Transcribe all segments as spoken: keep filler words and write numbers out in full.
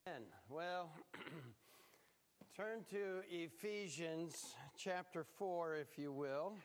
Well, turn to Ephesians chapter four, if you will.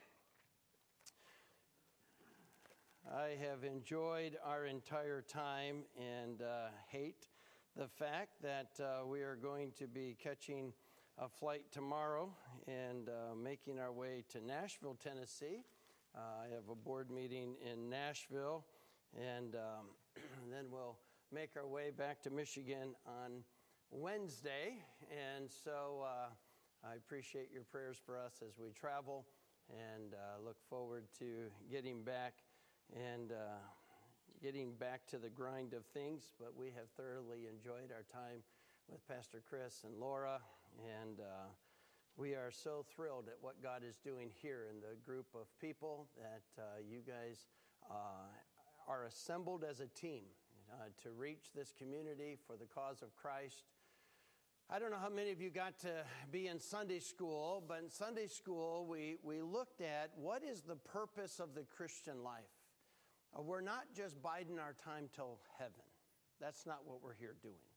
I have enjoyed our entire time and uh, hate the fact that uh, we are going to be catching a flight tomorrow and uh, making our way to Nashville, Tennessee. Uh, I have a board meeting in Nashville, and um, then we'll make our way back to Michigan on Wednesday. And so uh, I appreciate your prayers for us as we travel, and uh, look forward to getting back and uh, getting back to the grind of things. But we have thoroughly enjoyed our time with Pastor Chris and Laura, and uh, we are so thrilled at what God is doing here in the group of people that uh, you guys uh, are assembled as a team uh, to reach this community for the cause of Christ. I don't know how many of you got to be in Sunday school, but in Sunday school we, we looked at what is the purpose of the Christian life. Uh, we're not just biding our time till heaven. That's not what we're here doing.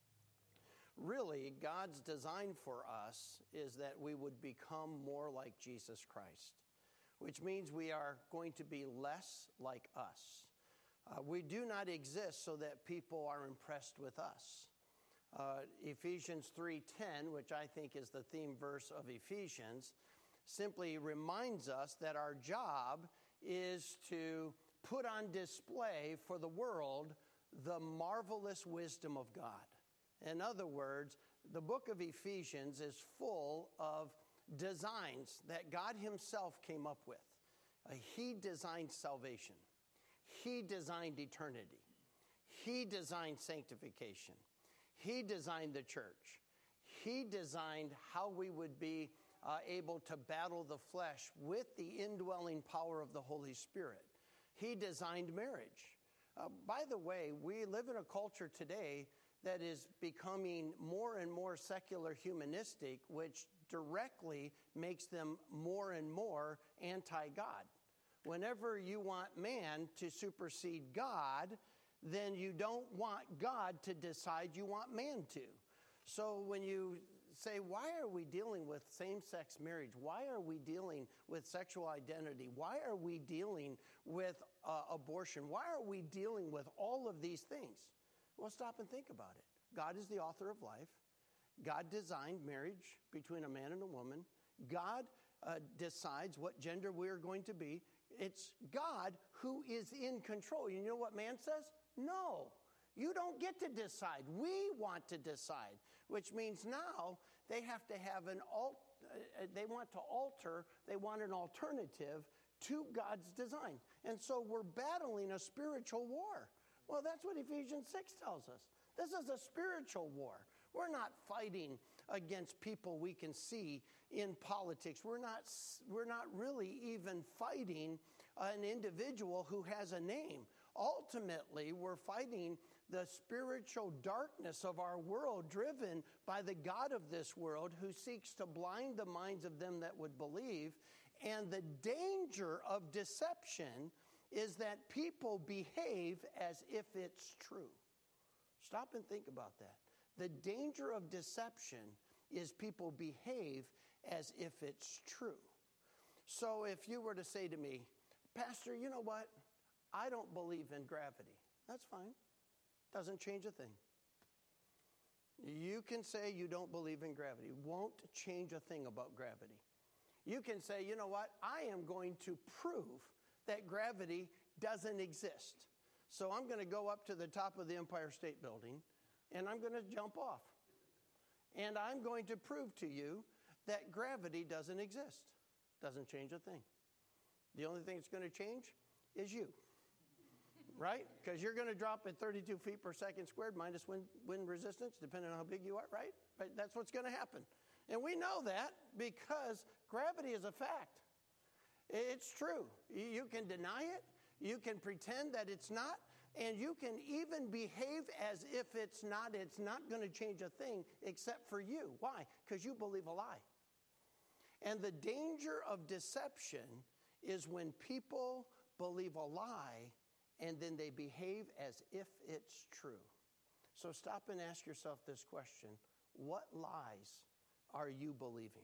Really, God's design for us is that we would become more like Jesus Christ, which means we are going to be less like us. Uh, we do not exist so that people are impressed with us. Uh, Ephesians three ten, which I think is the theme verse of Ephesians, simply reminds us that our job is to put on display for the world the marvelous wisdom of God. In other words, the book of Ephesians is full of designs that God himself came up with. Uh, he designed salvation. He designed eternity. He designed sanctification. He designed the church. He designed how we would be uh, able to battle the flesh with the indwelling power of the Holy Spirit. He designed marriage. Uh, by the way, we live in a culture today that is becoming more and more secular humanistic, which directly makes them more and more anti-God. Whenever you want man to supersede God, then you don't want God to decide, you want man to. So when you say, why are we dealing with same-sex marriage? Why are we dealing with sexual identity? Why are we dealing with uh, abortion? Why are we dealing with all of these things? Well, stop and think about it. God is the author of life. God designed marriage between a man and a woman. God uh, decides what gender we're going to be. It's God who is in control. You know what man says? No, you don't get to decide. We want to decide, which means now they have to have an alt. Uh, they want to alter. They want an alternative to God's design. And so we're battling a spiritual war. Well, that's what Ephesians six tells us. This is a spiritual war. We're not fighting against people we can see in politics. We're not, we're not really even fighting an individual who has a name. Ultimately, we're fighting the spiritual darkness of our world, driven by the god of this world, who seeks to blind the minds of them that would believe. And the danger of deception is that people behave as if it's true. Stop and think about that. The danger of deception is people behave as if it's true. So if you were to say to me, Pastor, you know what? I don't believe in gravity. That's fine. Doesn't change a thing. You can say you don't believe in gravity. Won't change a thing about gravity. You can say, you know what? I am going to prove that gravity doesn't exist. So I'm going to go up to the top of the Empire State Building, and I'm going to jump off. And I'm going to prove to you that gravity doesn't exist. Doesn't change a thing. The only thing that's going to change is you. Right? Because you're going to drop at thirty-two feet per second squared minus wind, wind resistance, depending on how big you are, right? But that's what's going to happen. And we know that because gravity is a fact. It's true. You can deny it. You can pretend that it's not, and you can even behave as if it's not. It's not going to change a thing except for you. Why? Because you believe a lie. And the danger of deception is when people believe a lie and then they behave as if it's true. So stop and ask yourself this question. What lies are you believing?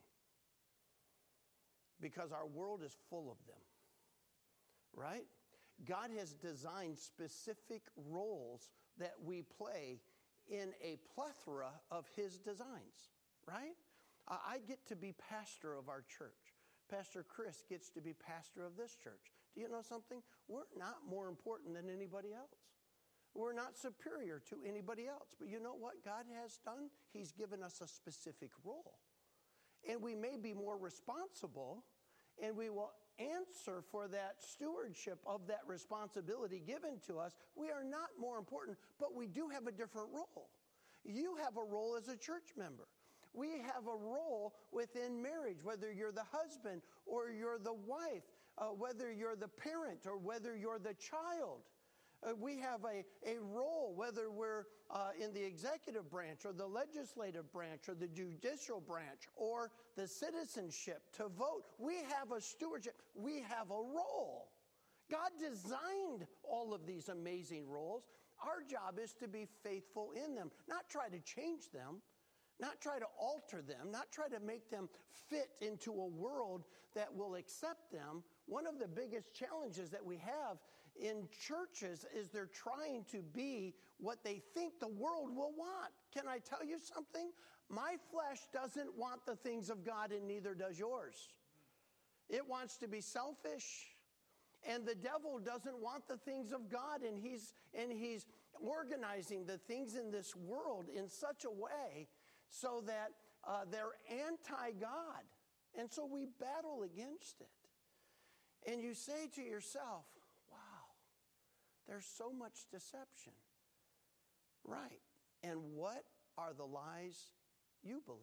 Because our world is full of them, right? God has designed specific roles that we play in a plethora of his designs, right? Uh, I get to be pastor of our church. Pastor Chris gets to be pastor of this church. Do you know something? We're not more important than anybody else. We're not superior to anybody else. But you know what God has done? He's given us a specific role. And we may be more responsible, and we will answer for that stewardship of that responsibility given to us. We are not more important, but we do have a different role. You have a role as a church member. We have a role within marriage, whether you're the husband or you're the wife, uh, whether you're the parent or whether you're the child. Uh, we have a, a role, whether we're uh, in the executive branch or the legislative branch or the judicial branch or the citizenship to vote. We have a stewardship. We have a role. God designed all of these amazing roles. Our job is to be faithful in them, not try to change them, not try to alter them, not try to make them fit into a world that will accept them. One of the biggest challenges that we have in churches is they're trying to be what they think the world will want. Can I tell you something? My flesh doesn't want the things of God, and neither does yours. It wants to be selfish. And the devil doesn't want the things of God, and he's and he's organizing the things in this world in such a way so that uh, they're anti-God. And so we battle against it. And you say to yourself, wow, there's so much deception. Right. And what are the lies you believe?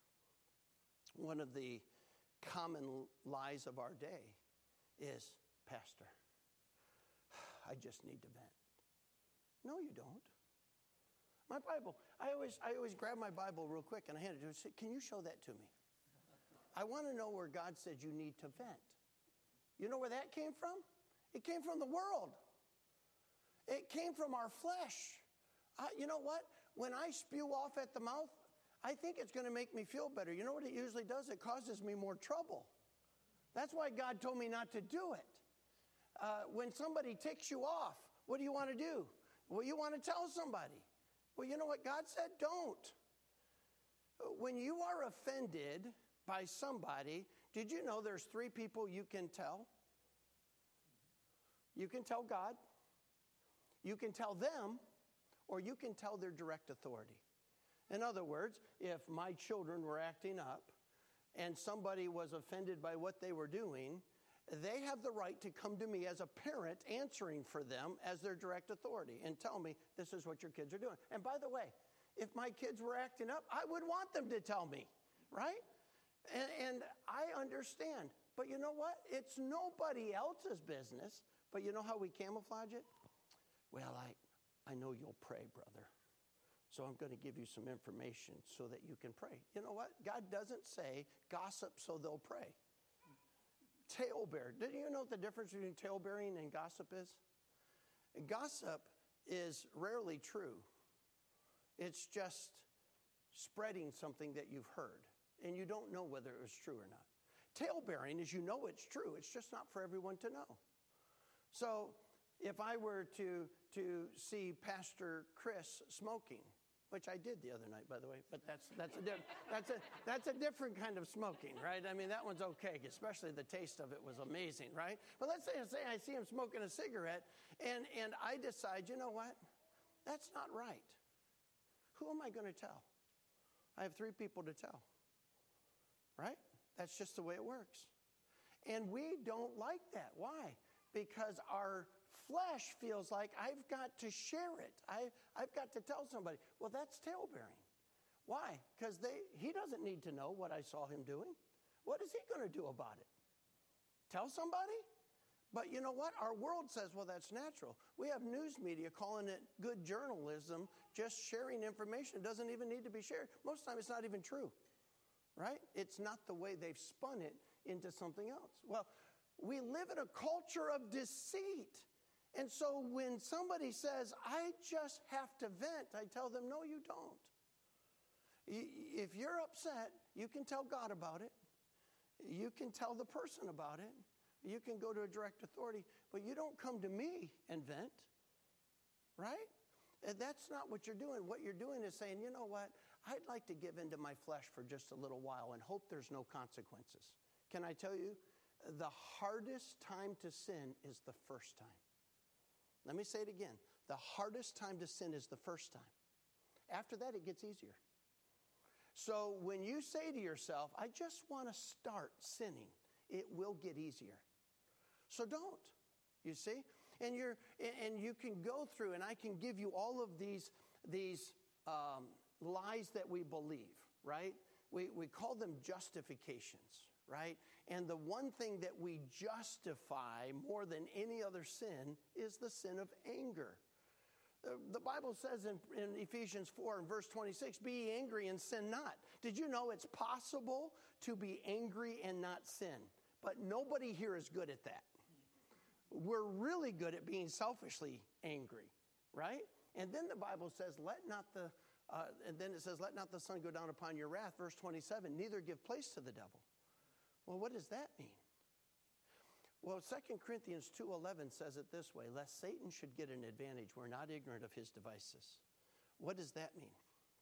One of the common lies of our day is, Pastor, I just need to vent. No, you don't. My Bible, I always I always grab my Bible real quick and I hand it to him and say, can you show that to me? I want to know where God said you need to vent. You know where that came from? It came from the world. It came from our flesh. Uh, you know what? When I spew off at the mouth, I think it's going to make me feel better. You know what it usually does? It causes me more trouble. That's why God told me not to do it. Uh, when somebody ticks you off, what do you want to do? Well, you want to tell somebody. Well, you know what God said? Don't. When you are offended by somebody, did you know there's three people you can tell? You can tell God, you can tell them, or you can tell their direct authority. In other words, if my children were acting up and somebody was offended by what they were doing, they have the right to come to me as a parent answering for them as their direct authority and tell me, this is what your kids are doing. And by the way, if my kids were acting up, I would want them to tell me, right? And, and I understand. But you know what? It's nobody else's business. But you know how we camouflage it? Well, I, I know you'll pray, brother. So I'm going to give you some information so that you can pray. You know what? God doesn't say gossip so they'll pray. Talebear. Did you know what the difference between talebearing and gossip is? Gossip is rarely true. It's just spreading something that you've heard, and you don't know whether it was true or not. Talebearing is you know it's true. It's just not for everyone to know. So if I were to, to see Pastor Chris smoking, which I did the other night, by the way, but that's that's a diff- that's a that's a different kind of smoking, right? I mean, that one's okay, especially the taste of it was amazing, right? But let's say, say I see him smoking a cigarette, and and I decide, you know what? That's not right. Who am I going to tell? I have three people to tell, right? That's just the way it works. And we don't like that. Why? Because our flesh feels like I've got to share it. I, I've got to tell somebody. Well, that's talebearing. Why? Because they he doesn't need to know what I saw him doing. What is he going to do about it? Tell somebody? But you know what? Our world says, well, that's natural. We have news media calling it good journalism, just sharing information. It doesn't even need to be shared. Most of the time, it's not even true, right? It's not the way they've spun it into something else. Well, we live in a culture of deceit. And so when somebody says, I just have to vent, I tell them, no, you don't. If you're upset, you can tell God about it. You can tell the person about it. You can go to a direct authority, but you don't come to me and vent, right? And that's not what you're doing. What you're doing is saying, you know what? I'd like to give into my flesh for just a little while and hope there's no consequences. Can I tell you, the hardest time to sin is the first time. Let me say it again. The hardest time to sin is the first time. After that, it gets easier. So when you say to yourself, I just want to start sinning, it will get easier. So don't, you see? And you're and you can go through, and I can give you all of these, these um, lies that we believe, right? We, we call them justifications, right? And the one thing that we justify more than any other sin is the sin of anger. The Bible says in, in Ephesians four and verse twenty-six, be ye angry and sin not. Did you know it's possible to be angry and not sin? But nobody here is good at that. We're really good at being selfishly angry, right? And then the Bible says, let not the, uh, and then it says, let not the sun go down upon your wrath. Verse twenty-seven, neither give place to the devil. Well, what does that mean? Well, Second Corinthians two eleven says it this way, lest Satan should get an advantage, we're not ignorant of his devices. What does that mean?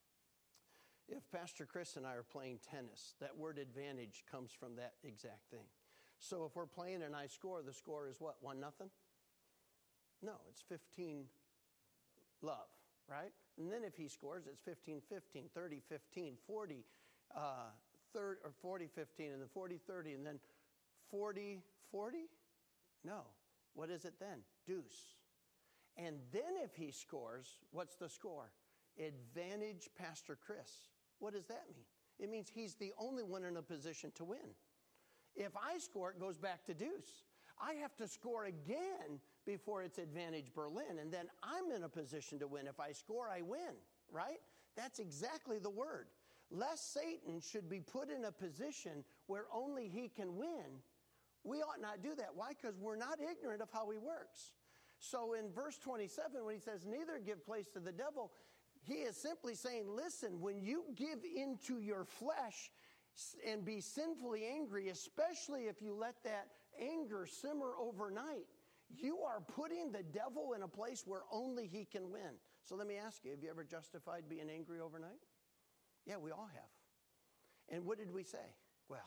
If Pastor Chris and I are playing tennis, that word advantage comes from that exact thing. So if we're playing and I score, the score is what, one nothing? No, it's fifteen love, right? And then if he scores, it's fifteen fifteen, thirty fifteen, forty, uh, third, or forty fifteen, and then forty thirty, and then forty forty? No. What is it then? Deuce. And then if he scores, what's the score? Advantage Pastor Chris. What does that mean? It means he's the only one in a position to win. If I score, it goes back to deuce. I have to score again before it's advantage Berlin, and then I'm in a position to win. If I score, I win, right? That's exactly the word. Lest Satan should be put in a position where only he can win, we ought not do that. Why? Because we're not ignorant of how he works. So in verse twenty-seven, when he says, neither give place to the devil, he is simply saying, listen, when you give into your flesh and be sinfully angry, especially if you let that anger simmer overnight, you are putting the devil in a place where only he can win. So let me ask you, have you ever justified being angry overnight? Yeah, we all have. And what did we say? Well,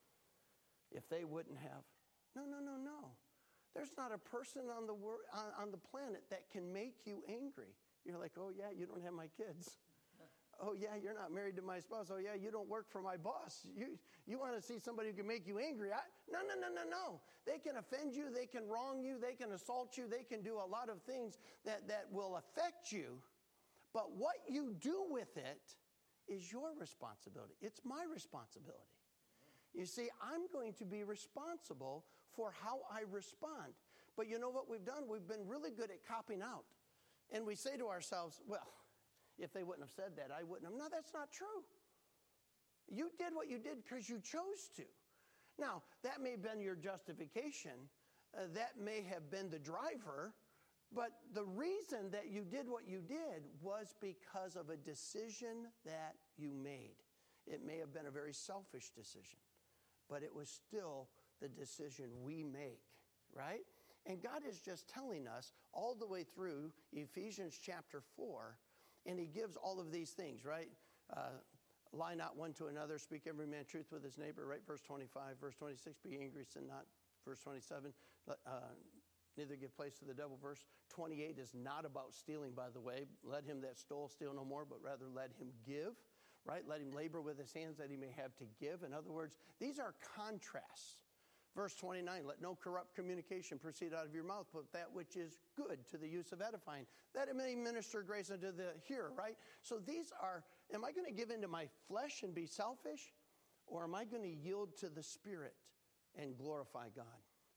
if they wouldn't have. No, no, no, no. There's not a person on the wor- on, on the planet that can make you angry. You're like, oh, yeah, you don't have my kids. Oh, yeah, you're not married to my spouse. Oh, yeah, you don't work for my boss. You you want to see somebody who can make you angry. I, no, no, no, no, no. They can offend you. They can wrong you. They can assault you. They can do a lot of things that, that will affect you. But what you do with it is your responsibility. It's my responsibility. You see, I'm going to be responsible for how I respond. But you know what we've done? We've been really good at copping out. And we say to ourselves, well, if they wouldn't have said that, I wouldn't have. No, that's not true. You did what you did because you chose to. Now, that may have been your justification. Uh, that may have been the driver. But the reason that you did what you did was because of a decision that you made. It may have been a very selfish decision, but it was still the decision we make, right? And God is just telling us all the way through Ephesians chapter four, and he gives all of these things, right? Uh, lie not one to another, speak every man truth with his neighbor, right? Verse twenty-five, verse twenty-six, be angry, sin not. Verse twenty-seven, uh, neither give place to the devil. Verse twenty-eight is not about stealing, by the way. Let him that stole steal no more, but rather let him give, right? Let him labor with his hands that he may have to give. In other words, these are contrasts. Verse twenty-nine, let no corrupt communication proceed out of your mouth, but that which is good to the use of edifying, that it may minister grace unto the hearer, right? So these are, am I going to give into my flesh and be selfish? Or am I going to yield to the Spirit and glorify God?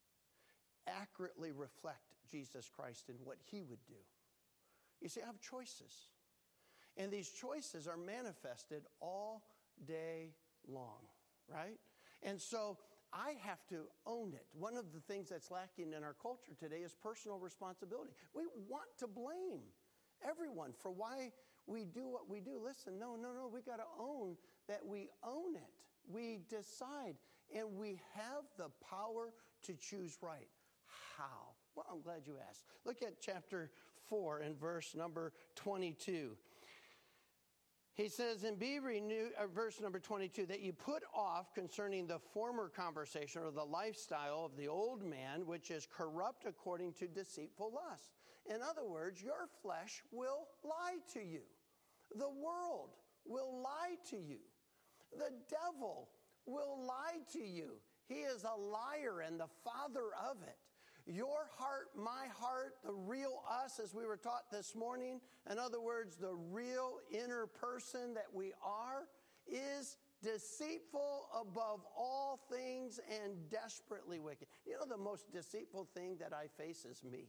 Accurately reflect Jesus Christ and what he would do. You see, I have choices. And these choices are manifested all day long, right? And so I have to own it. One of the things that's lacking in our culture today is personal responsibility. We want to blame everyone for why we do what we do. Listen, no, no, no. We got to own that we own it. We decide, and we have the power to choose right. How? Well, I'm glad you asked. Look at chapter four and verse number twenty-two. He says, and be renewed, uh, verse number twenty-two, that you put off concerning the former conversation or the lifestyle of the old man, which is corrupt according to deceitful lust. In other words, your flesh will lie to you. The world will lie to you. The devil will lie to you. He is a liar and the father of it. Your heart, my heart, the real us, as we were taught this morning, in other words, the real inner person that we are, is deceitful above all things and desperately wicked. You know, the most deceitful thing that I face is me.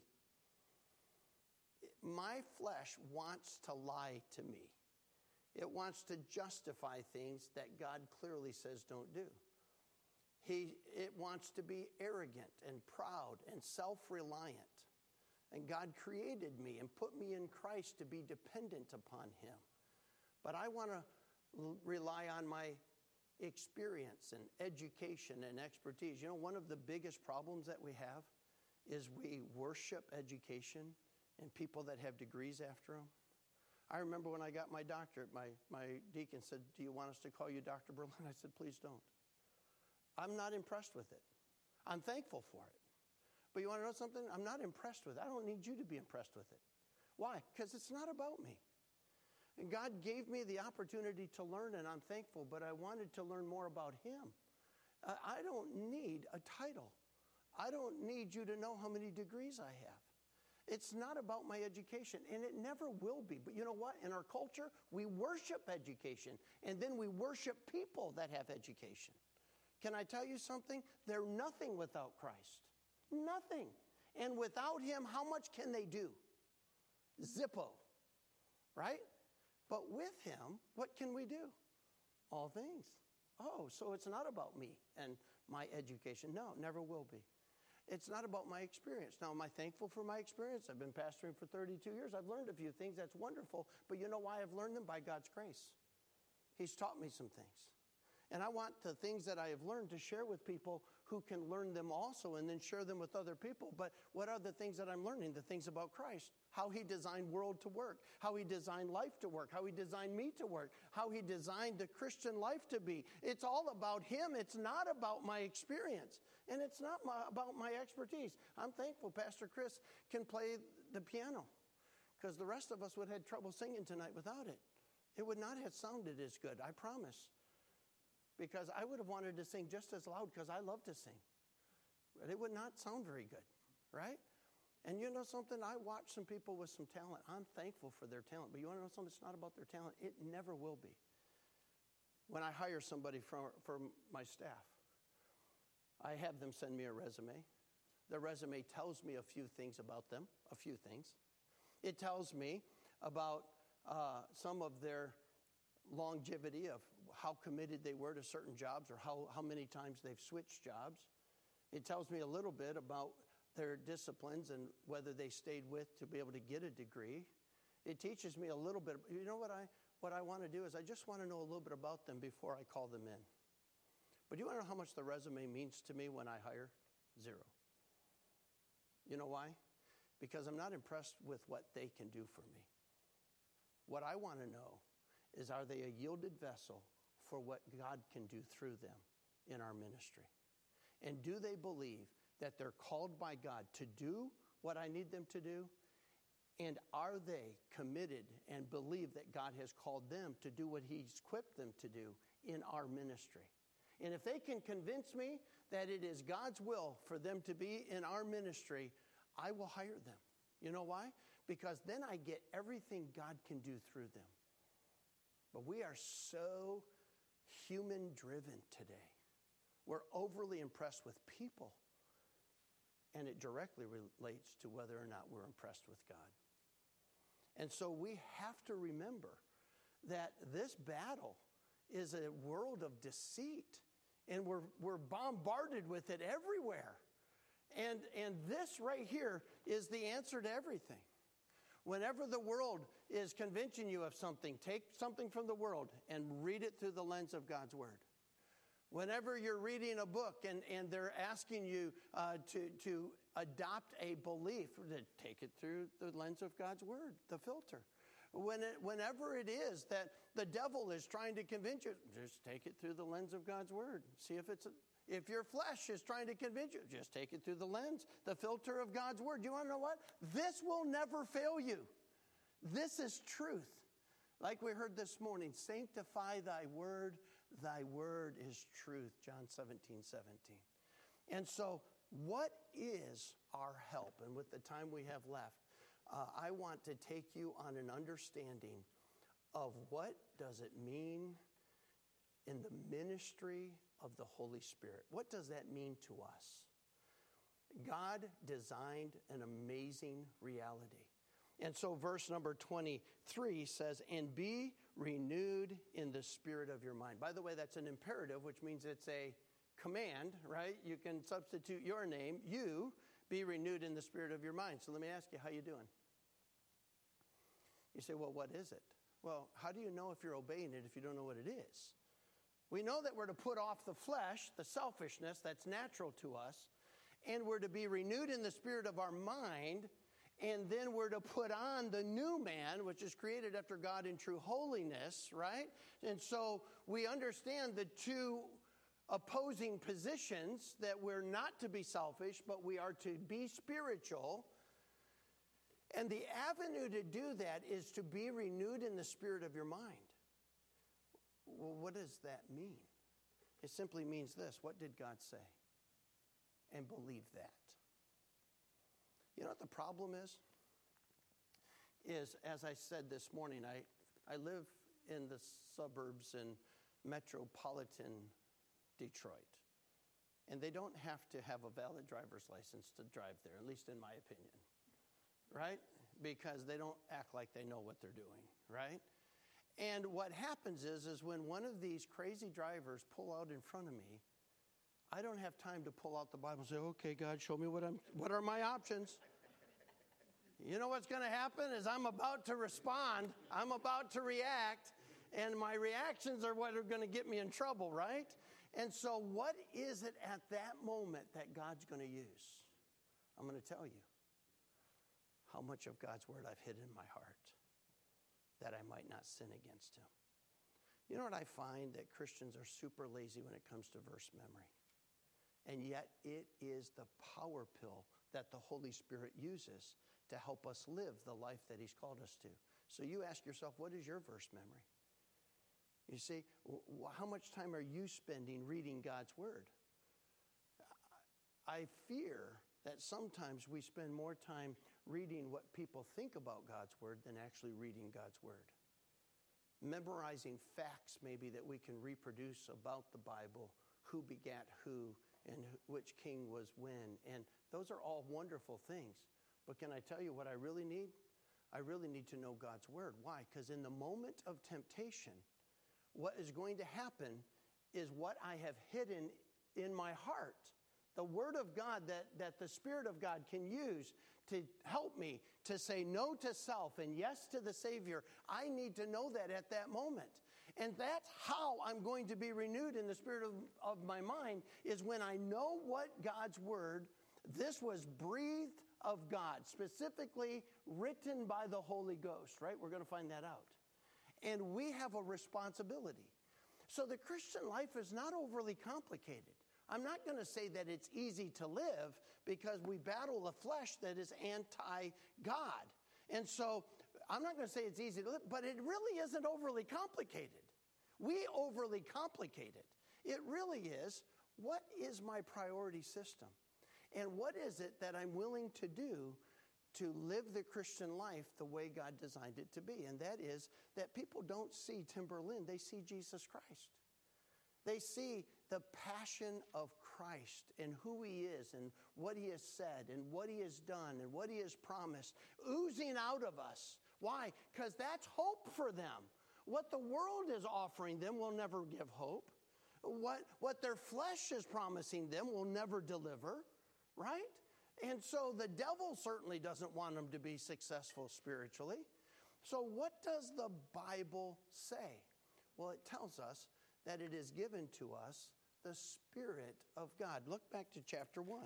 My flesh wants to lie to me. It wants to justify things that God clearly says don't do. He, it wants to be arrogant and proud and self-reliant. And God created me and put me in Christ to be dependent upon him. But I want to l- rely on my experience and education and expertise. You know, one of the biggest problems that we have is we worship education and people that have degrees after them. I remember when I got my doctorate, my, my deacon said, do you want us to call you Doctor Berlin? I said, please don't. I'm not impressed with it. I'm thankful for it. But you want to know something? I'm not impressed with it. I don't need you to be impressed with it. Why? Because it's not about me. And God gave me the opportunity to learn, and I'm thankful, but I wanted to learn more about him. Uh, I don't need a title. I don't need you to know how many degrees I have. It's not about my education, and it never will be. But you know what? In our culture, we worship education, and then we worship people that have education. Can I tell you something? They're nothing without Christ. Nothing. And without him, how much can they do? Zippo, right? But with him, what can we do? All things. Oh, so it's not about me and my education. No, never will be. It's not about my experience. Now, am I thankful for my experience? I've been pastoring for thirty-two years. I've learned a few things. That's wonderful. But you know why I've learned them? By God's grace. He's taught me some things. And I want the things that I have learned to share with people who can learn them also and then share them with other people. But what are the things that I'm learning? The things about Christ. How he designed world to work. How he designed life to work. How he designed me to work. How he designed the Christian life to be. It's all about him. It's not about my experience. And it's not my, about my expertise. I'm thankful Pastor Chris can play the piano, because the rest of us would have had trouble singing tonight without it. It would not have sounded as good, I promise. Because I would have wanted to sing just as loud, because I love to sing. But it would not sound very good, right? And you know something? I watch some people with some talent. I'm thankful for their talent. But you want to know something? It's not about their talent. It never will be. When I hire somebody from, from my staff, I have them send me a resume. The resume tells me a few things about them, a few things. It tells me about uh, some of their longevity of how committed they were to certain jobs, or how, how many times they've switched jobs. It tells me a little bit about their disciplines and whether they stayed with to be able to get a degree. It teaches me a little bit. You know what I what I want to do is I just want to know a little bit about them before I call them in. But you want to know how much the resume means to me when I hire? Zero. You know why? Because I'm not impressed with what they can do for me. What I want to know is, are they a yielded vessel for what God can do through them in our ministry? And do they believe that they're called by God to do what I need them to do? And are they committed and believe that God has called them to do what he's equipped them to do in our ministry? And if they can convince me that it is God's will for them to be in our ministry, I will hire them. You know why? Because then I get everything God can do through them. But we are so human-driven today. We're overly impressed with people. And it directly relates to whether or not we're impressed with God. And so we have to remember that this battle is a world of deceit. And we're, we're bombarded with it everywhere. And, and this right here is the answer to everything. Whenever the world is convincing you of something, take something from the world and read it through the lens of God's Word. Whenever you're reading a book and, and they're asking you uh, to, to adopt a belief, take it through the lens of God's Word, the filter. When it, whenever it is that the devil is trying to convince you, just take it through the lens of God's Word. See if it's, a, if your flesh is trying to convince you, just take it through the lens, the filter of God's Word. You want to know what? This will never fail you. This is truth. Like we heard this morning, sanctify thy word, thy word is truth, John seventeen seventeen. And so what is our help? And with the time we have left, Uh, I want to take you on an understanding of what does it mean in the ministry of the Holy Spirit. What does that mean to us? God designed an amazing reality. And so verse number twenty-three says, and be renewed in the spirit of your mind. By the way, that's an imperative, which means it's a command, right? You can substitute your name. You be renewed in the spirit of your mind. So let me ask you, how you doing? You say, well, what is it? Well, how do you know if you're obeying it if you don't know what it is? We know that we're to put off the flesh, the selfishness that's natural to us, and we're to be renewed in the spirit of our mind, and then we're to put on the new man, which is created after God in true holiness, right? And so we understand the two opposing positions, that we're not to be selfish, but we are to be spiritual. And the avenue to do that is to be renewed in the spirit of your mind. Well, what does that mean? It simply means this: what did God say? And believe that. You know what the problem is? Is, as I said this morning, I, I live in the suburbs in metropolitan Detroit. And they don't have to have a valid driver's license to drive there, at least in my opinion. Right? Because they don't act like they know what they're doing, right? And what happens is, is when one of these crazy drivers pull out in front of me, I don't have time to pull out the Bible and say, okay, God, show me what I'm, what are my options? You know what's going to happen is I'm about to respond, I'm about to react, and my reactions are what are going to get me in trouble, right? And so what is it at that moment that God's going to use? I'm going to tell you. How much of God's word I've hid in my heart that I might not sin against him. You know what I find? That Christians are super lazy when it comes to verse memory. And yet it is the power pill that the Holy Spirit uses to help us live the life that he's called us to. So you ask yourself, what is your verse memory? You see, how much time are you spending reading God's word? I fear that sometimes we spend more time reading what people think about God's word than actually reading God's word. Memorizing facts maybe that we can reproduce about the Bible, who begat who, and which king was when. And those are all wonderful things. But can I tell you what I really need? I really need to know God's word. Why? Because in the moment of temptation, what is going to happen is what I have hidden in my heart. The word of God that, that the Spirit of God can use to help me to say no to self and yes to the Savior. I need to know that at that moment. And that's how I'm going to be renewed in the spirit of, of my mind, is when I know what God's word, this was breathed of God, specifically written by the Holy Ghost, right? We're going to find that out. And we have a responsibility. So the Christian life is not overly complicated. I'm not going to say that it's easy to live, because we battle a flesh that is anti-God. And so I'm not going to say it's easy to live, but it really isn't overly complicated. We overly complicate it. It really is, what is my priority system? And what is it that I'm willing to do to live the Christian life the way God designed it to be? And that is that people don't see Timberlynn, they see Jesus Christ. They see the passion of Christ and who he is and what he has said and what he has done and what he has promised oozing out of us. Why? Because that's hope for them. What the world is offering them will never give hope. What, what their flesh is promising them will never deliver, right? And so the devil certainly doesn't want them to be successful spiritually. So what does the Bible say? Well, it tells us that it is given to us the Spirit of God. Look back to chapter one.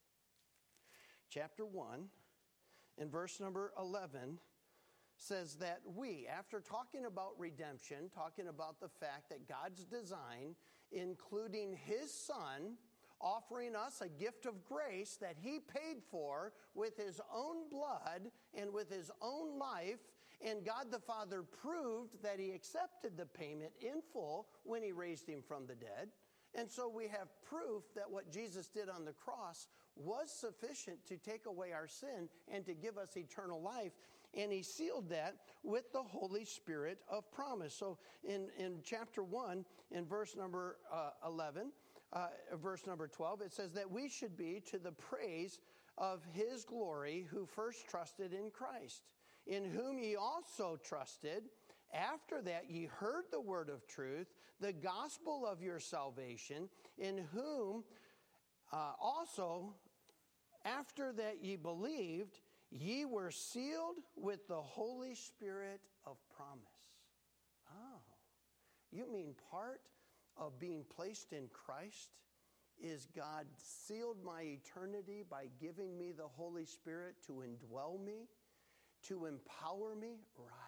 Chapter one, in verse number eleven, says that we, after talking about redemption, talking about the fact that God's design, including His Son, offering us a gift of grace that He paid for with His own blood and with His own life, and God the Father proved that He accepted the payment in full when He raised Him from the dead. And so we have proof that what Jesus did on the cross was sufficient to take away our sin and to give us eternal life. And He sealed that with the Holy Spirit of promise. So in, in chapter one, in verse number uh, eleven, uh, verse number twelve, it says that we should be to the praise of His glory who first trusted in Christ, in whom ye also trusted. After that ye heard the word of truth, the gospel of your salvation, in whom uh, also after that ye believed, ye were sealed with the Holy Spirit of promise. Oh, you mean part of being placed in Christ is God sealed my eternity by giving me the Holy Spirit to indwell me, to empower me? Right.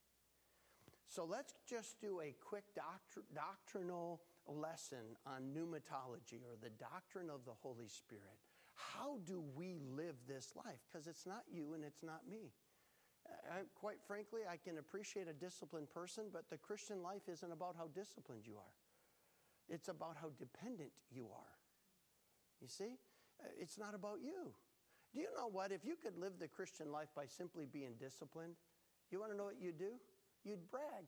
So let's just do a quick doctr- doctrinal lesson on pneumatology, or the doctrine of the Holy Spirit. How do we live this life? Because it's not you and it's not me. I, quite frankly, I can appreciate a disciplined person, but the Christian life isn't about how disciplined you are. It's about how dependent you are. You see? It's not about you. Do you know what? If you could live the Christian life by simply being disciplined, you want to know what you'd do? You'd brag.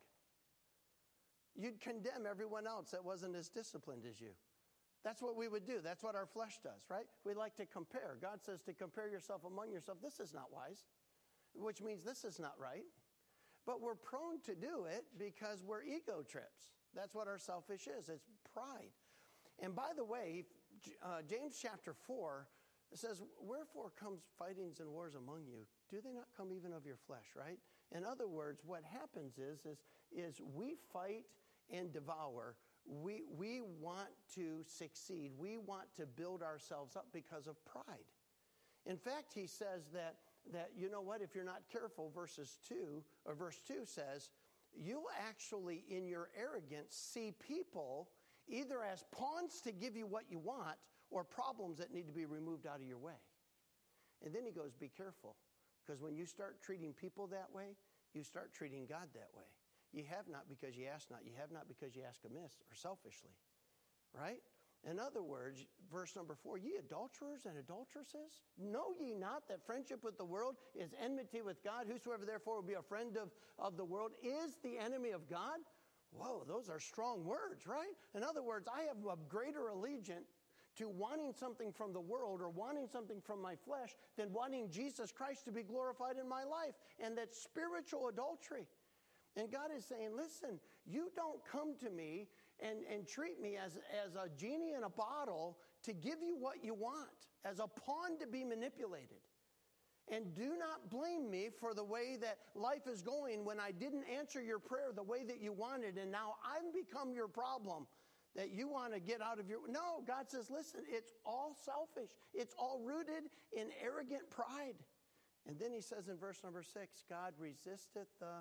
You'd condemn everyone else that wasn't as disciplined as you. That's what we would do. That's what our flesh does, right? We like to compare. God says to compare yourself among yourself. This is not wise, which means this is not right. But we're prone to do it because we're ego trips. That's what our selfish is. It's pride. And by the way, uh, James chapter four says, wherefore comes fightings and wars among you? Do they not come even of your flesh, right? In other words, what happens is, is, is we fight and devour. We, we want to succeed. We want to build ourselves up because of pride. In fact, he says that, that you know what, if you're not careful, verses two, or verse two says, you'll actually, in your arrogance, see people either as pawns to give you what you want or problems that need to be removed out of your way. And then he goes, be careful, because when you start treating people that way, you start treating God that way. You have not because ye ask not. You have not because ye ask amiss or selfishly, right? In other words, verse number four, ye adulterers and adulteresses, know ye not that friendship with the world is enmity with God? Whosoever therefore will be a friend of, of the world is the enemy of God? Whoa, those are strong words, right? In other words, I have a greater allegiance to wanting something from the world or wanting something from my flesh than wanting Jesus Christ to be glorified in my life. And that's spiritual adultery. And God is saying, listen, you don't come to me and, and treat me as, as a genie in a bottle to give you what you want, as a pawn to be manipulated. And do not blame me for the way that life is going when I didn't answer your prayer the way that you wanted, and now I've become your problem that you want to get out of your... No, God says, listen, it's all selfish. It's all rooted in arrogant pride. And then he says in verse number six, God resisteth the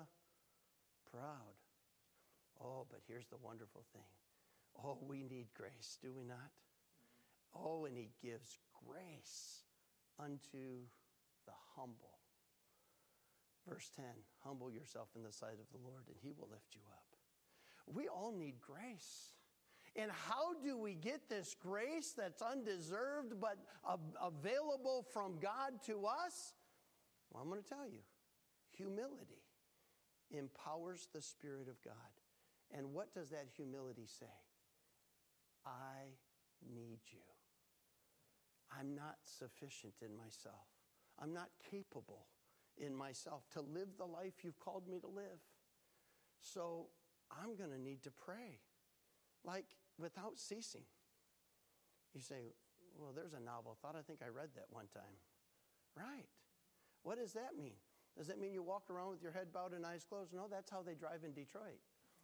proud. Oh, but here's the wonderful thing. Oh, we need grace, do we not? Oh, and he gives grace unto the humble. Verse ten, humble yourself in the sight of the Lord, and he will lift you up. We all need grace. And how do we get this grace that's undeserved but uh, available from God to us? Well, I'm going to tell you. Humility empowers the Spirit of God. And what does that humility say? I need you. I'm not sufficient in myself. I'm not capable in myself to live the life you've called me to live. So I'm going to need to pray. like without ceasing. You say, well, there's a novel thought. I think I read that one time. Right. What does that mean? Does that mean you walk around with your head bowed and eyes closed? No, that's how they drive in Detroit.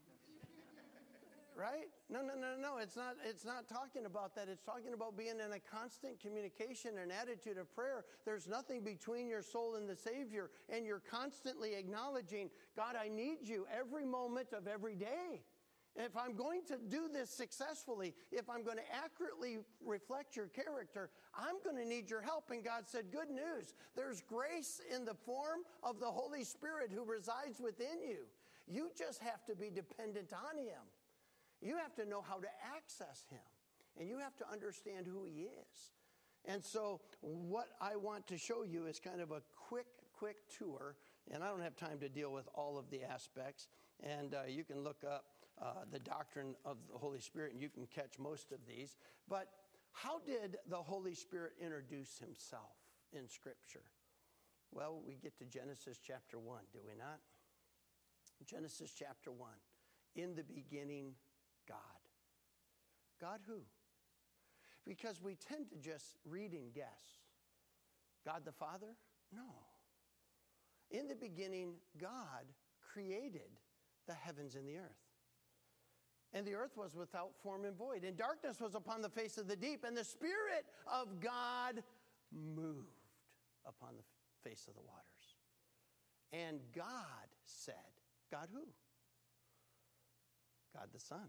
Right? No, no, no, no. It's not, it's not talking about that. It's talking about being in a constant communication and attitude of prayer. There's nothing between your soul and the Savior, and you're constantly acknowledging, God, I need you every moment of every day. And if I'm going to do this successfully, if I'm going to accurately reflect your character, I'm going to need your help. And God said, good news. There's grace in the form of the Holy Spirit who resides within you. You just have to be dependent on Him. You have to know how to access Him. And you have to understand who He is. And so what I want to show you is kind of a quick, quick tour. And I don't have time to deal with all of the aspects. And uh, you can look up Uh, the doctrine of the Holy Spirit, and you can catch most of these. But how did the Holy Spirit introduce Himself in Scripture? Well, we get to Genesis chapter one, do we not? Genesis chapter one. In the beginning, God. God who? Because we tend to just read and guess. God the Father? No. In the beginning, God created the heavens and the earth. And the earth was without form and void, and darkness was upon the face of the deep, and the Spirit of God moved upon the face of the waters. And God said, God who? God the Son.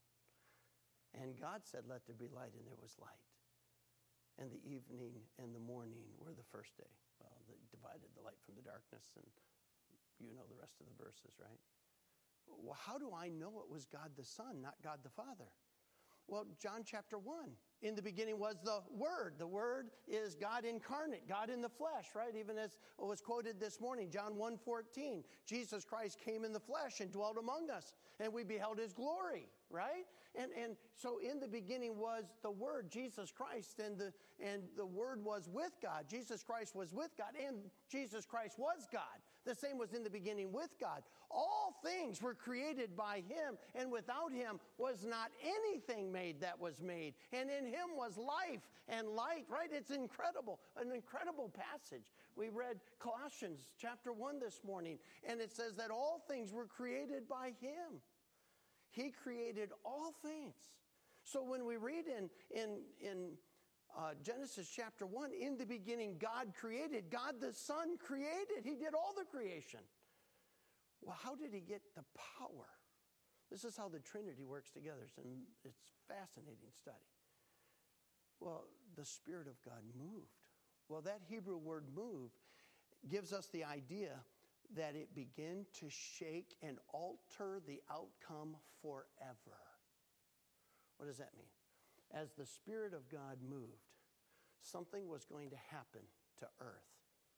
And God said, let there be light, and there was light. And the evening and the morning were the first day. Well, they divided the light from the darkness, and you know the rest of the verses, right? Well, how do I know it was God the Son, not God the Father? Well, John chapter one. In the beginning was the Word. The Word is God incarnate, God in the flesh, right? Even as was quoted this morning, John one fourteen. Jesus Christ came in the flesh and dwelt among us, and we beheld His glory, right? And and so in the beginning was the Word, Jesus Christ, and the and the Word was with God. Jesus Christ was with God, and Jesus Christ was God. The same was in the beginning with God. All things were created by Him, and without Him was not anything made that was made. And in Him was life and light, right? It's incredible, an incredible passage. We read Colossians chapter one this morning, and it says that all things were created by Him. He created all things. So when we read in, in, in uh, Genesis chapter one, in the beginning God created, God the Son created. He did all the creation. Well, how did He get the power? This is how the Trinity works together. It's, an, it's fascinating study. Well, the Spirit of God moved. Well, that Hebrew word move gives us the idea that it began to shake and alter the outcome forever. What does that mean? As the Spirit of God moved, something was going to happen to earth.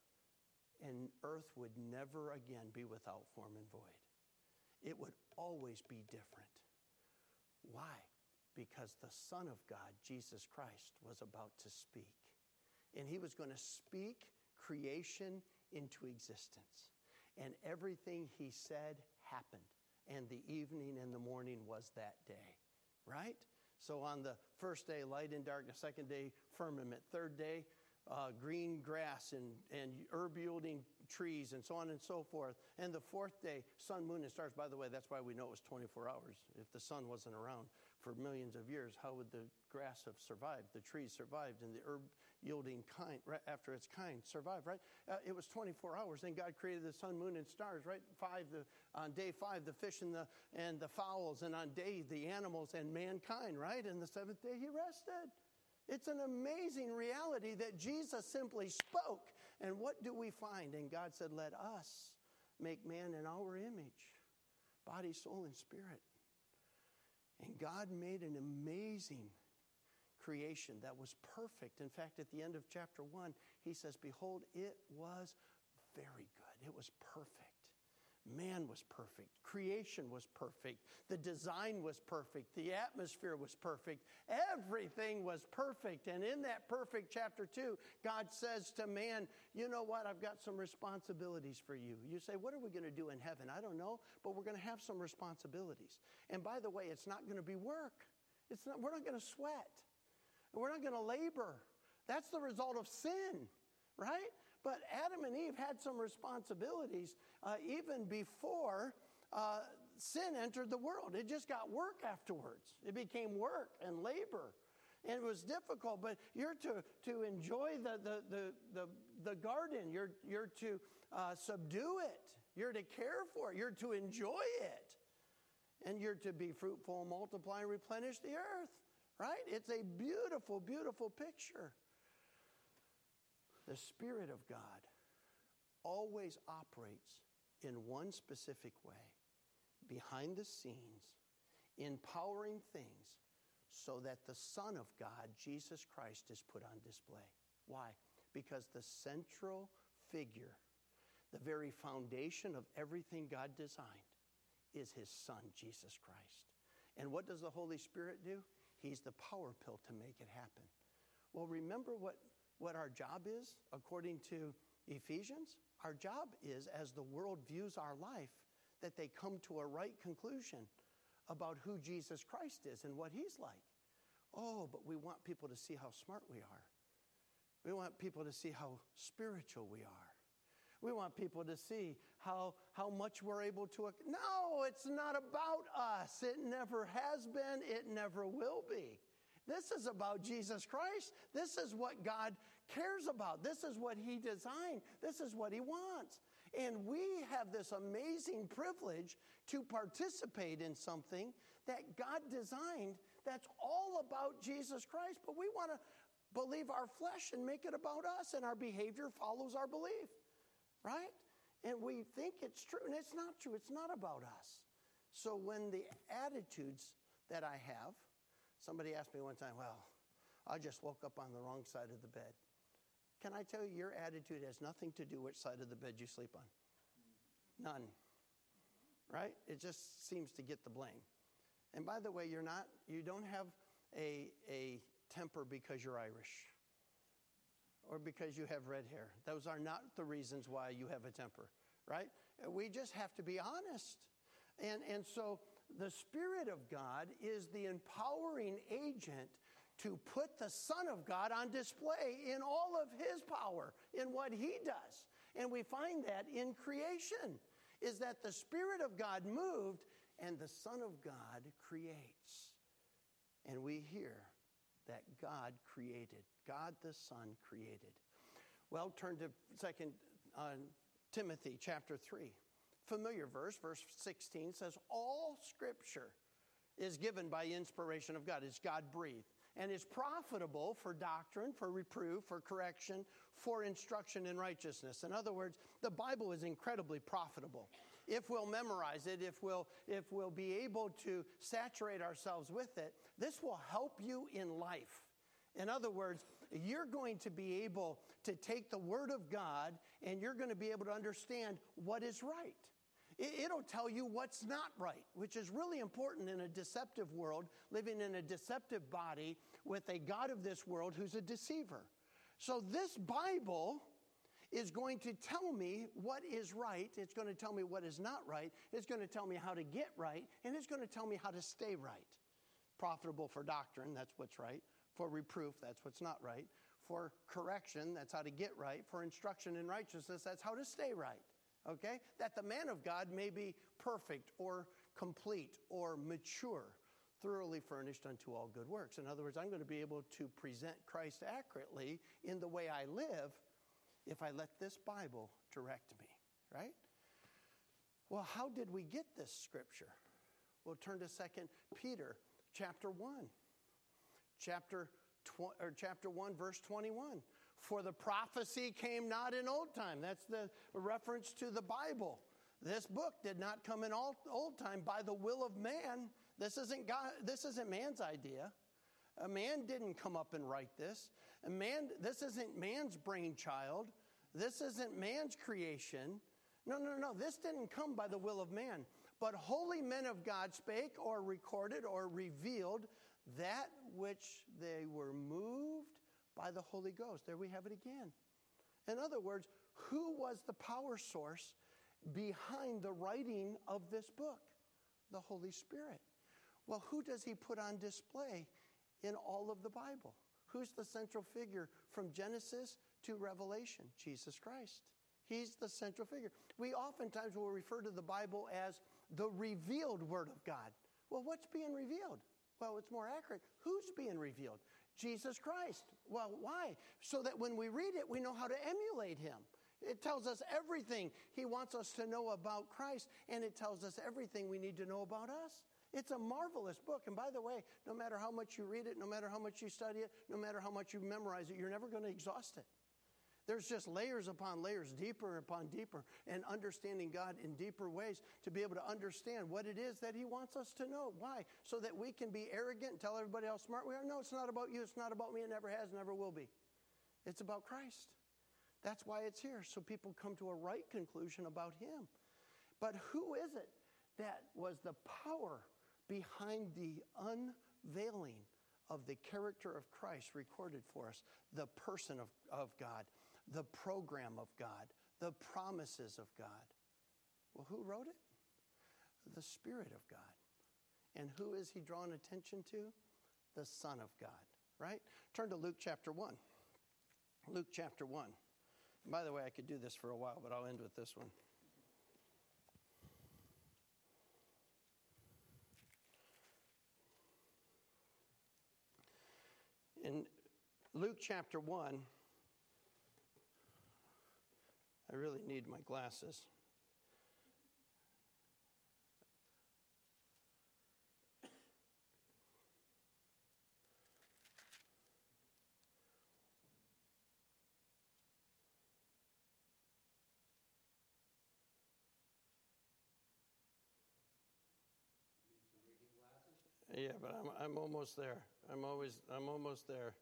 And earth would never again be without form and void. It would always be different. Why? Because the Son of God, Jesus Christ, was about to speak. And He was going to speak creation into existence. And everything He said happened. And the evening and the morning was that day. Right? So on the first day, light and darkness. Second day, firmament. Third day, uh, green grass and, and herb-yielding trees and so on and so forth. And the fourth day, sun, moon, and stars. By the way, that's why we know it was twenty-four hours. If the sun wasn't around for millions of years, how would the grass have survived? The trees survived, and the herb-yielding kind, right after its kind, survived, right? Uh, it was twenty-four hours. Then God created the sun, moon, and stars, right? Five, the, on day five, the fish and the, and the fowls, and on day, the animals and mankind, right? And the seventh day, He rested. It's an amazing reality that Jesus simply spoke. And what do we find? And God said, let us make man in our image, body, soul, and spirit. And God made an amazing creation that was perfect. In fact, at the end of chapter one, He says, behold, it was very good. It was perfect. Man was perfect. Creation was perfect. The design was perfect. The atmosphere was perfect. Everything was perfect. And in that perfect chapter two, God says to man, you know what? I've got some responsibilities for you. You say, what are we going to do in heaven? I don't know, but we're going to have some responsibilities. And by the way, it's not going to be work. It's not, we're not going to sweat. We're not going to labor. That's the result of sin, right? But Adam and Eve had some responsibilities uh, even before uh, sin entered the world. It just got work afterwards. It became work and labor. And it was difficult, but you're to, to enjoy the, the, the, the, the garden. You're, you're to uh, subdue it. You're to care for it. You're to enjoy it. And you're to be fruitful, multiply, and replenish the earth, right? It's a beautiful, beautiful picture. The Spirit of God always operates in one specific way, behind the scenes, empowering things so that the Son of God, Jesus Christ, is put on display. Why? Because the central figure, the very foundation of everything God designed, is his Son, Jesus Christ. And what does the Holy Spirit do? He's the power pill to make it happen. Well, remember what What our job is, according to Ephesians? Our job is, as the world views our life, that they come to a right conclusion about who Jesus Christ is and what he's like. Oh, but we want people to see how smart we are. We want people to see how spiritual we are. We want people to see how, how much we're able to... No, it's not about us. It never has been. It never will be. This is about Jesus Christ. This is what God cares about. This is what he designed. This is what he wants. And we have this amazing privilege to participate in something that God designed that's all about Jesus Christ. But we want to believe our flesh and make it about us, and our behavior follows our belief, right? And we think it's true, and it's not true. It's not about us. So when the attitudes that I have, somebody asked me one time, well, I just woke up on the wrong side of the bed. Can I tell you, your attitude has nothing to do which side of the bed you sleep on? None. Right? It just seems to get the blame. And by the way, you're not, you don't have a, a temper because you're Irish or because you have red hair. Those are not the reasons why you have a temper, right? We just have to be honest. And, and so the Spirit of God is the empowering agent to put the Son of God on display in all of his power, in what he does. And we find that in creation, is that the Spirit of God moved and the Son of God creates. And we hear that God created. God the Son created. Well, turn to Second uh, Timothy chapter three. Familiar verse, verse sixteen says, all Scripture is given by inspiration of God. It's God-breathed. And is profitable for doctrine, for reproof, for correction, for instruction in righteousness. In other words, the Bible is incredibly profitable. If we'll memorize it, if we'll, if we'll be able to saturate ourselves with it, this will help you in life. In other words, you're going to be able to take the Word of God and you're going to be able to understand what is right. It'll tell you what's not right, which is really important in a deceptive world, living in a deceptive body with a God of this world who's a deceiver. So this Bible is going to tell me what is right. It's going to tell me what is not right. It's going to tell me how to get right. And it's going to tell me how to stay right. Profitable for doctrine, that's what's right. For reproof, that's what's not right. For correction, that's how to get right. For instruction in righteousness, that's how to stay right. Okay? That the man of God may be perfect or complete or mature, thoroughly furnished unto all good works. In other words, I'm going to be able to present Christ accurately in the way I live if I let this Bible direct me, right? Well, how did we get this scripture? We'll turn to Second Peter chapter one. Chapter tw- or chapter one, verse twenty-one. For the prophecy came not in old time. That's the reference to the Bible. This book did not come in old, old time by the will of man. This isn't God, this isn't man's idea. A man didn't come up and write this. A man, this isn't man's brainchild. This isn't man's creation. No, no, no. This didn't come by the will of man. But holy men of God spake or recorded or revealed that which they were moved by the Holy Ghost. There we have it again. In other words, who was the power source behind the writing of this book? The Holy Spirit. Well, who does he put on display in all of the Bible? Who's the central figure from Genesis to Revelation? Jesus Christ. He's the central figure. We oftentimes will refer to the Bible as the revealed Word of God. Well, what's being revealed? Well, it's more accurate. Who's being revealed? Jesus Christ. Well, why? So that when we read it, we know how to emulate him. It tells us everything he wants us to know about Christ, and it tells us everything we need to know about us. It's a marvelous book. And by the way, no matter how much you read it, no matter how much you study it, no matter how much you memorize it, you're never going to exhaust it. There's just layers upon layers, deeper upon deeper, and understanding God in deeper ways to be able to understand what it is that he wants us to know. Why? So that we can be arrogant and tell everybody how smart we are. No, it's not about you. It's not about me. It never has, never will be. It's about Christ. That's why it's here, so people come to a right conclusion about him. But who is it that was the power behind the unveiling of the character of Christ recorded for us, the person of, of God, the program of God, the promises of God? Well, who wrote it? The Spirit of God. And who is he drawing attention to? The Son of God, right? Turn to Luke chapter one. Luke chapter one. And by the way, I could do this for a while, but I'll end with this one. In Luke chapter one, I really need my glasses. Yeah, but I'm I'm almost there. I'm always I'm almost there.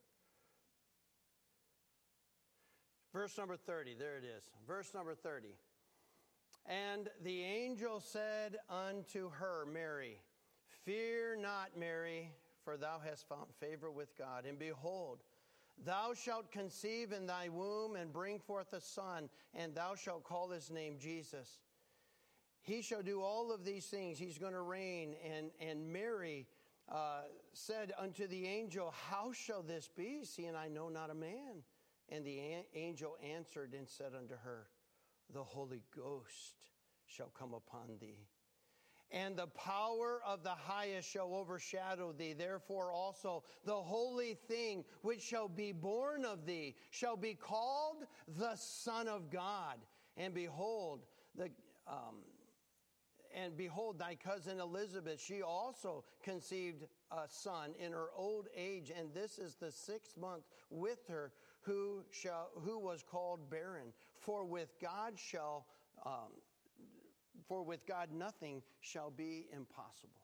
Verse number thirty, there it is. Verse number thirty. And the angel said unto her, Mary, fear not, Mary, for thou hast found favor with God. And behold, thou shalt conceive in thy womb and bring forth a son, and thou shalt call his name Jesus. He shall do all of these things. He's going to reign. And, and Mary uh, said unto the angel, how shall this be, seeing I know not a man? And the an- angel answered and said unto her, the Holy Ghost shall come upon thee, and the power of the highest shall overshadow thee. Therefore also the holy thing which shall be born of thee shall be called the Son of God. And behold, the um, and behold, thy cousin Elizabeth, she also conceived a son in her old age, and this is the sixth month with her, who shall who was called barren. For with God shall um, for with God nothing shall be impossible.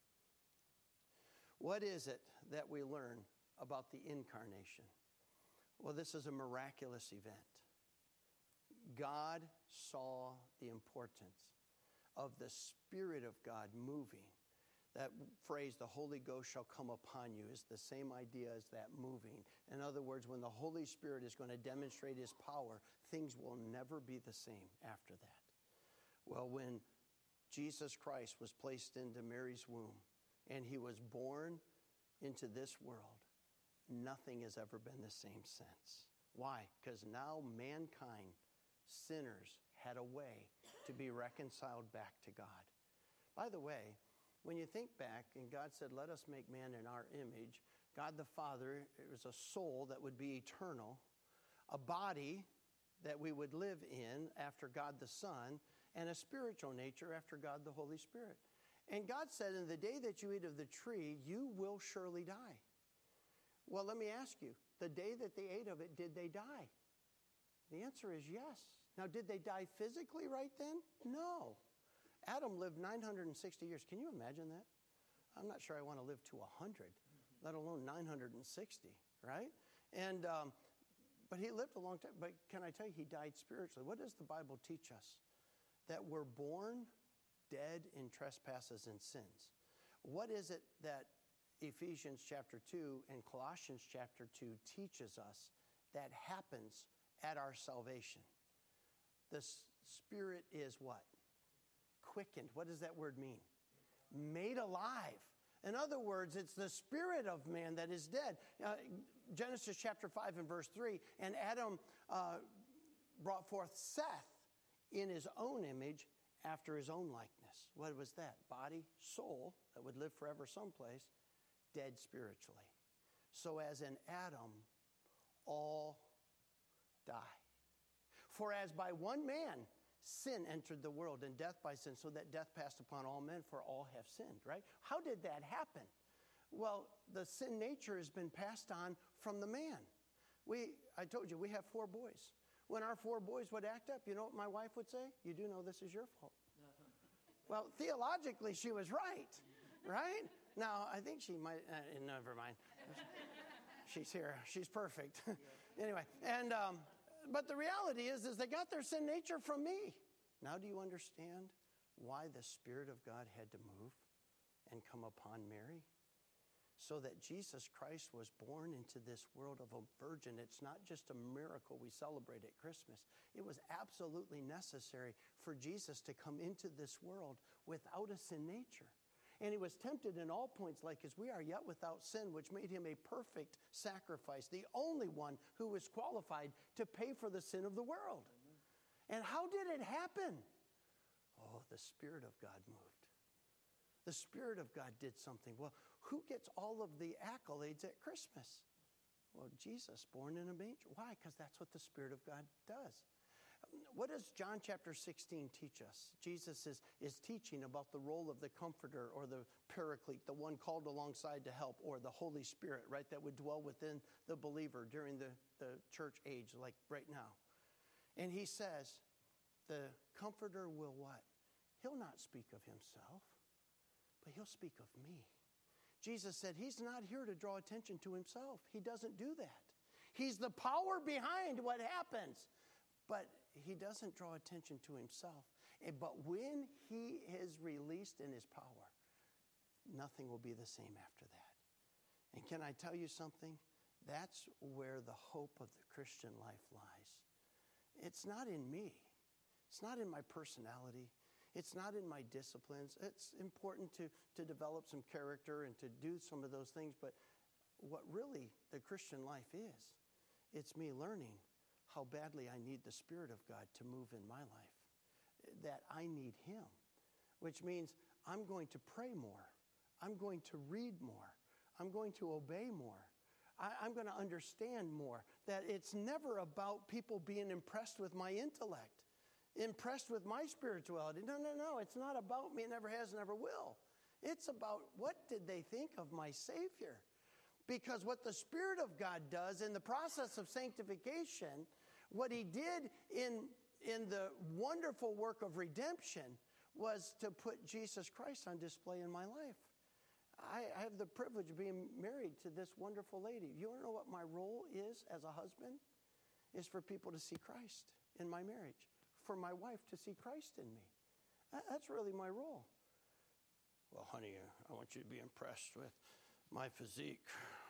What is it that we learn about the incarnation? Well, this is a miraculous event. God saw the importance of the Spirit of God moving. That phrase, the Holy Ghost shall come upon you, is the same idea as that moving. In other words, when the Holy Spirit is going to demonstrate his power, things will never be the same after that. Well, when Jesus Christ was placed into Mary's womb and he was born into this world, nothing has ever been the same since. Why? Because now mankind, sinners, had a way to be reconciled back to God. By the way, when you think back, and God said, let us make man in our image, God the Father, it was a soul that would be eternal, a body that we would live in after God the Son, and a spiritual nature after God the Holy Spirit. And God said, in the day that you eat of the tree, you will surely die. Well, let me ask you, the day that they ate of it, did they die? The answer is yes. Now, did they die physically right then? No. Adam lived nine hundred sixty years. Can you imagine that? I'm not sure I want to live to one hundred, let alone nine hundred sixty, right? And um, but he lived a long time. But can I tell you, he died spiritually. What does the Bible teach us? that we're born dead in trespasses and sins. What is it that Ephesians chapter two and Colossians chapter two teaches us that happens at our salvation? The Spirit is what? Quickened. What does that word mean? Made alive. In other words, it's the spirit of man that is dead. Uh, Genesis chapter five and verse three, and Adam uh, brought forth Seth in his own image after his own likeness. What was that? Body, soul, that would live forever someplace, dead spiritually. So as in Adam, all die. For as by one man sin entered the world, and death by sin, so that death passed upon all men, for all have sinned, right? How did that happen? Well, the sin nature has been passed on from the man. We, I told you, we have four boys. When our four boys would act up, you know what my wife would say? You do know this is your fault. Well, theologically, she was right, right? Now, I think she might, uh, never mind. She's here. She's perfect. Anyway, and... Um, But the reality is, is they got their sin nature from me. Now do you understand why the Spirit of God had to move and come upon Mary? So that Jesus Christ was born into this world of a virgin. It's not just a miracle we celebrate at Christmas. It was absolutely necessary for Jesus to come into this world without a sin nature. And he was tempted in all points like as we are, yet without sin, which made him a perfect sacrifice, the only one who was qualified to pay for the sin of the world. Amen. And how did it happen? Oh, the Spirit of God moved. The Spirit of God did something. Well, who gets all of the accolades at Christmas? Well, Jesus, born in a manger. Why? Because that's what the Spirit of God does. What does John chapter sixteen teach us? Jesus is, is teaching about the role of the Comforter or the Paraclete, the one called alongside to help, or the Holy Spirit, right, that would dwell within the believer during the, the church age, like right now. And he says, the Comforter will what? He'll not speak of himself, but he'll speak of me. Jesus said he's not here to draw attention to himself. He doesn't do that. He's the power behind what happens. But he doesn't draw attention to himself. But when he is released in his power, nothing will be the same after that. And can I tell you something? That's where the hope of the Christian life lies. It's not in me. It's not in my personality. It's not in my disciplines. It's important to, to develop some character and to do some of those things. But what really the Christian life is, it's me learning how badly I need the Spirit of God to move in my life, that I need him, which means I'm going to pray more. I'm going to read more. I'm going to obey more. I, I'm going to understand more, that it's never about people being impressed with my intellect, impressed with my spirituality. No, no, no. It's not about me. It never has, never will. It's about what did they think of my Savior? Because what the Spirit of God does in the process of sanctification, what he did in, in the wonderful work of redemption was to put Jesus Christ on display in my life. I, I have the privilege of being married to this wonderful lady. You want to know what my role is as a husband? Is for people to see Christ in my marriage. For my wife to see Christ in me. That, that's really my role. Well, honey, I want you to be impressed with my physique.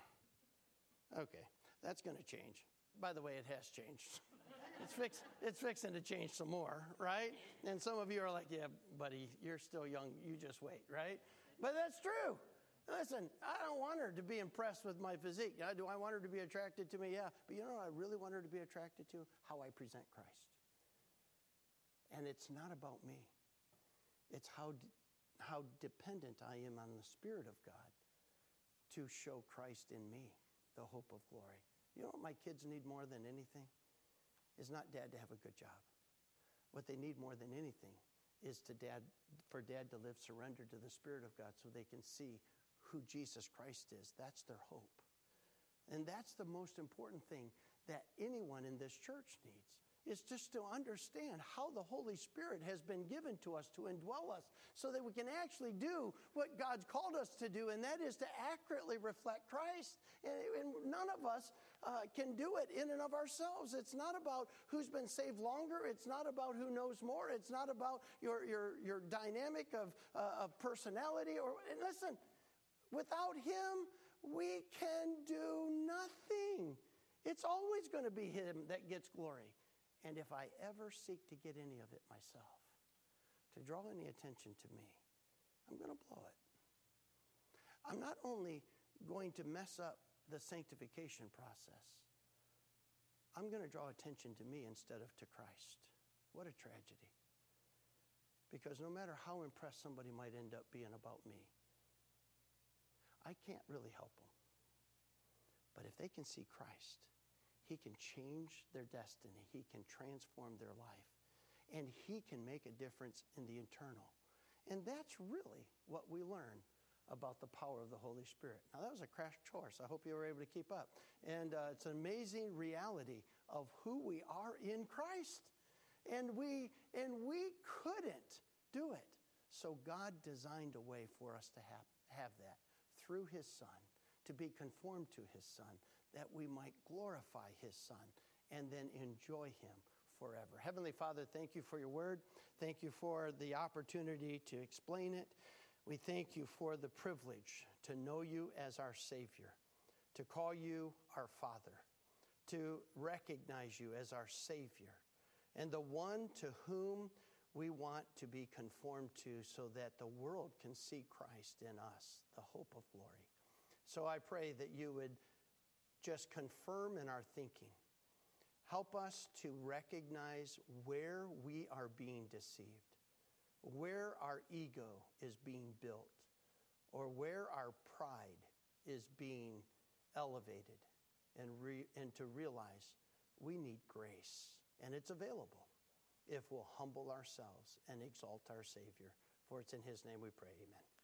Okay, that's going to change. By the way, it has changed. It's fix, it's fixing to change some more, right? And some of you are like, yeah, buddy, you're still young. You just wait, right? But that's true. Listen, I don't want her to be impressed with my physique. Now, do I want her to be attracted to me? Yeah. But you know what I really want her to be attracted to? How I present Christ. And it's not about me. It's how, how dependent I am on the Spirit of God to show Christ in me, the hope of glory. You know what my kids need more than anything? Is not dad to have a good job. What they need more than anything is to dad, for dad to live surrendered to the Spirit of God so they can see who Jesus Christ is. That's their hope. And that's the most important thing that anyone in this church needs, is just to understand how the Holy Spirit has been given to us to indwell us so that we can actually do what God's called us to do, and that is to accurately reflect Christ. And, and none of us uh, can do it in and of ourselves. It's not about who's been saved longer. It's not about who knows more. It's not about your, your, your dynamic of, uh, of personality. Or and listen, without Him, we can do nothing. It's always going to be Him that gets glory. And if I ever seek to get any of it myself, to draw any attention to me, I'm going to blow it. I'm not only going to mess up the sanctification process, I'm going to draw attention to me instead of to Christ. What a tragedy. Because no matter how impressed somebody might end up being about me, I can't really help them. But if they can see Christ, He can change their destiny. He can transform their life. And He can make a difference in the internal. And that's really what we learn about the power of the Holy Spirit. Now, that was a crash course. I hope you were able to keep up. And uh, it's an amazing reality of who we are in Christ. And we, and we couldn't do it. So God designed a way for us to have, have that through His Son, to be conformed to His Son, that we might glorify His Son and then enjoy Him forever. Heavenly Father, thank You for Your word. Thank You for the opportunity to explain it. We thank You for the privilege to know You as our Savior, to call You our Father, to recognize You as our Savior, and the one to whom we want to be conformed to so that the world can see Christ in us, the hope of glory. So I pray that You would just confirm in our thinking. Help us to recognize where we are being deceived, where our ego is being built, or where our pride is being elevated, and, re- and to realize we need grace, and it's available if we'll humble ourselves and exalt our Savior. For it's in His name we pray, amen.